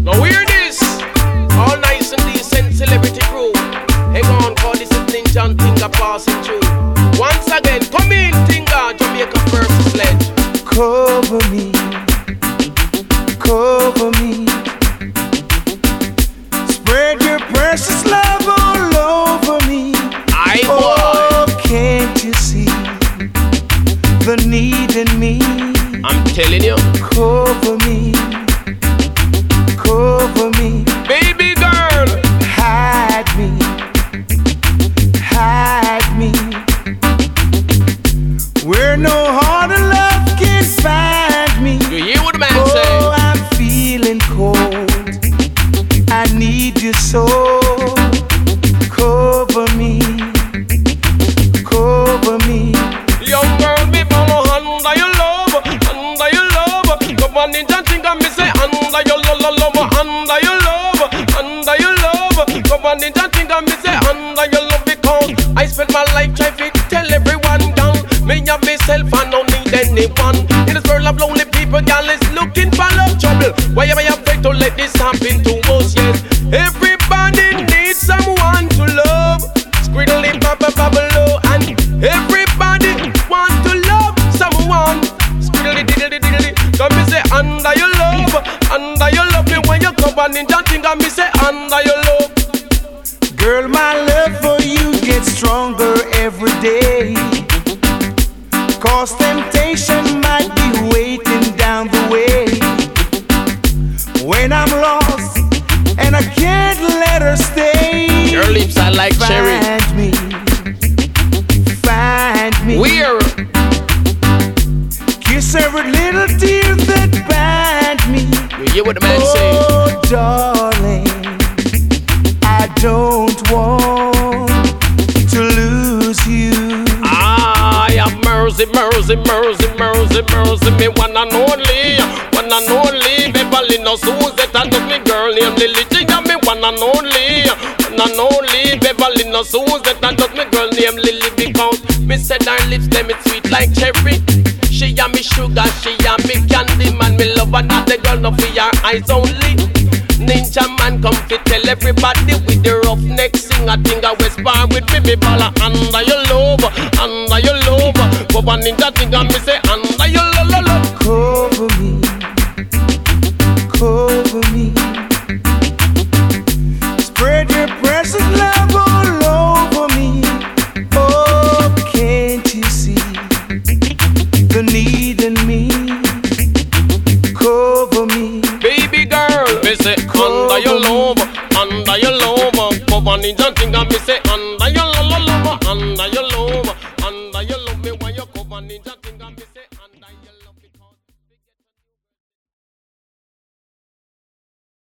Now hear this. All nice and decent celebrity crew. Hang on, cause this is Ninja and Tinga passing through. Once again, come in, Tinga, Jamaica versus Sledge. Cover me, cover me. Spread your precious love all over me. Aye, boy. Oh, can't you see the need in me? I'm telling you. Cover me, cover me. Baby girl, Hide me, hide me. Where no heart of love can find me. you hear what the man Oh, say? I'm feeling cold. I need you so. Cover me, cover me. Young girl, me follow under your love, under your love. Come on, Ninja Tinga, me say under your love, under your love, under your love. Come on, Ninja Tinga, me say under your love because I spend my life trying to tell everyone down. Me and myself, I don't need anyone. In this world of lonely people, girl is looking for love trouble. Why am I afraid to let this happen to us? Yes, everybody needs someone to love. Squiddly bubble bubble and everybody want to love someone. Squiddly diddly diddly. Come me say under your love me when you come on Ninja Tinga. Me say under your love. Girl, my love for you gets stronger every day. 'Cause temptation might be waiting down the way. When I'm lost and I can't let her stay. Your lips are like cherry. Find me, find me. Where? Kiss every little tear that bind me. You hear what the man say? Oh, darling, I don't want to lose you. I have mercy, mercy, mercy, mercy, mercy. Me one and only, one and only. Beverly no Suzette and me girl named Lily. She got me one and only, one and only. Beverly no Suzette and me girl named Lily because me said her lips them it sweet like cherry. She and me sugar, she and me candy man. Me love her not the girl no for your eyes only. Ninja man come to tell everybody with the rough neck sing a thing I whisper with me balla under your love, under your love. Go on Ninja Tinga, me say under your love. Cover me, cover me. Spread your precious love all over me. Oh, can't you see the need in me? Cover me. Baby girl, me say under your love, under your love. Go on Ninja Tinga, me say